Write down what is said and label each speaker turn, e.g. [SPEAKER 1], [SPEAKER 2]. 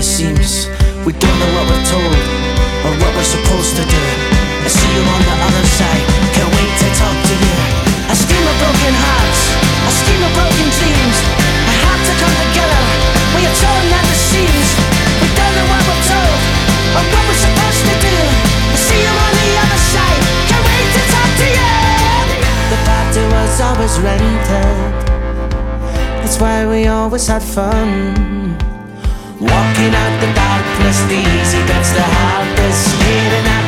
[SPEAKER 1] seems we don't know what we're told or what we're supposed to do. I see you on the other side, can't wait to talk to you. A stream of broken hearts, a stream of broken dreams. I have to come together, we are torn at the seams. We don't know what we're told or what we're supposed to do. I see you on the other side, can't wait to talk to you. The party was always rented, that's why we always had fun. Walking out the darkness, the easy bit's the hardest. Hearing that